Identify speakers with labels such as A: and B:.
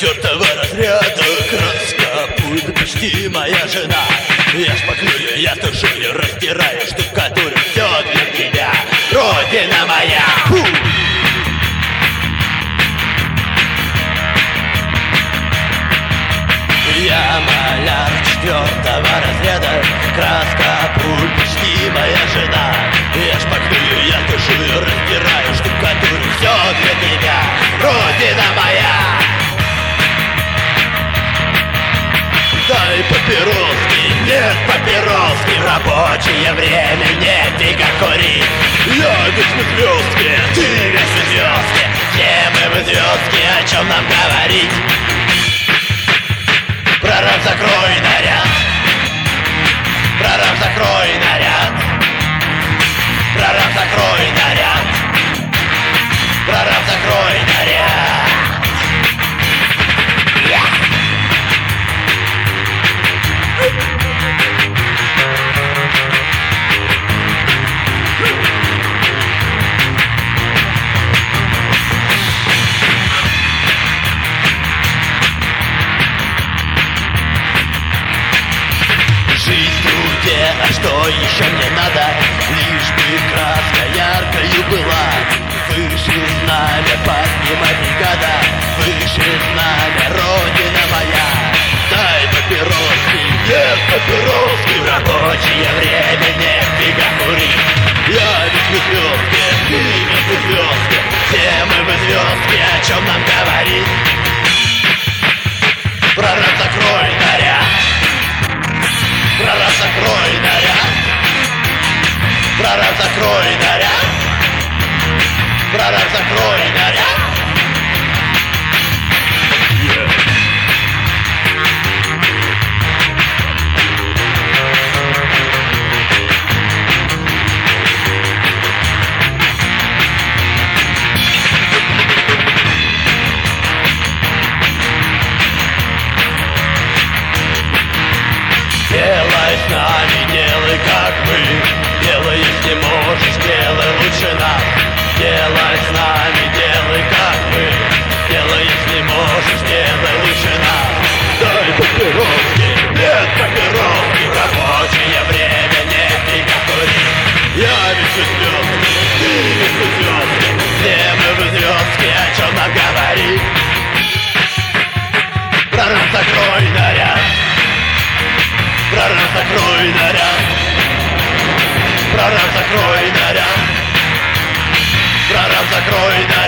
A: четвертого разряда. Краска, пульт, почти моя жена. Я шпаклюю, я тушую, растираю, штукатурю. Все для тебя, родина моя. Фу! Я маляр четвертого разряда. Краска, пульт, почти моя жена. Я шпаклюю, я тушую, растираю, штукатурю. Все для тебя, родина моя. Дай папироски, нет папироски. В рабочее время нефига курить. Я весь в звездке, ты весь в звездке. Все мы в звездке, о чем нам говорить? Прораб, закрой наряд. Прораб, закрой наряд. Прораб, закрой наряд. Прораб, закрой наряд. А что еще мне надо? Лишь бы краска яркою была. Выше знамя, поднимай бригада. Выше знамя, родина моя. Дай папироски, нет папироски. В рабочее время нефига курить. Я ведь в звездке, ты ведь в звездке. Все мы в звездке, о чем нам говорить? Прораб, закрой наряд. Прораб, закрой наряд. Прораб, закрой наряд. Прораб, закрой наряд. Делай с нами, делай как мы. Делай, если можешь, делай лучше нас. Делай с нами, делай как мы. Делай, если можешь, делай лучше нас. Дай папироски, нет папироски. В рабочее время нефига курить. Я ведь в звездке, ты ведь в звездке. Все мы в звездке, о чем нам говорить? Прораб, закрой наряд. Прораб, закрой наряд. Прораб, закрой наряд. Прораб, закрой наряд.